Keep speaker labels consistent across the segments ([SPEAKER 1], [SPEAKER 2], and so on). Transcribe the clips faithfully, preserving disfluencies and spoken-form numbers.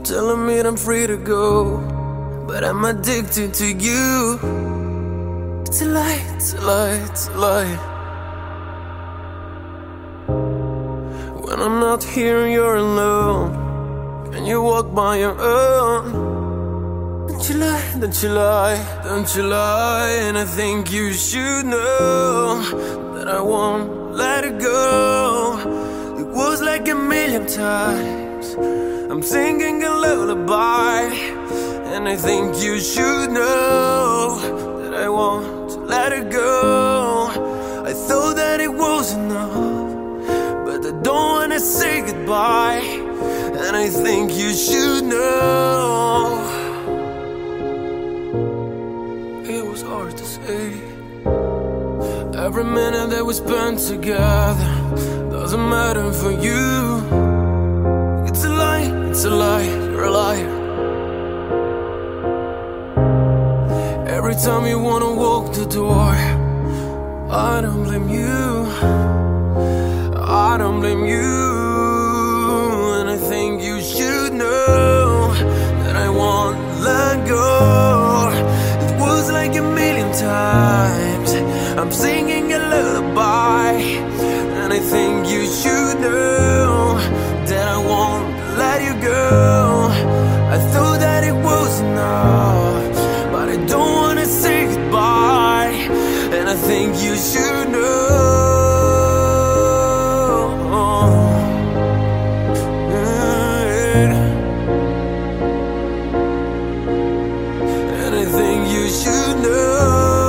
[SPEAKER 1] telling me that I'm free to go, but I'm addicted to you. It's a lie, it's a lie, it's a lie. When I'm not here, you're alone, and you walk by your own. Don't you lie, don't you lie, don't you lie. And I think you should know that I won't let it go. It was like a million times I'm singing a lullaby, and I think you should know that I won't let it go. I thought that it was enough, but I don't wanna say goodbye, and I think you should know. It was hard to say. Every minute that we spent together doesn't matter for you. It's a lie, it's a lie, you're a liar. Every time you wanna walk the door, I don't blame you, I don't blame you. And I think you should know that I won't let go. It was like a million times I'm singing a lullaby, and I think you should know that I won't let you go. I thought that it was enough, but I don't wanna say goodbye, and I think you should know. And I think you should know.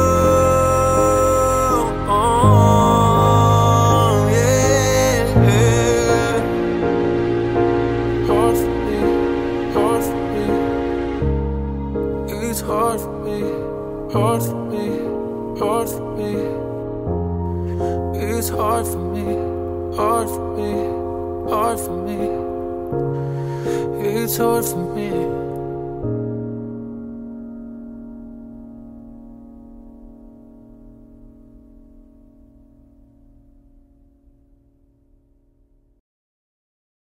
[SPEAKER 1] It's hard for me, hard for me, hard for me. It's hard for me, hard for me, hard for me. It's hard for me.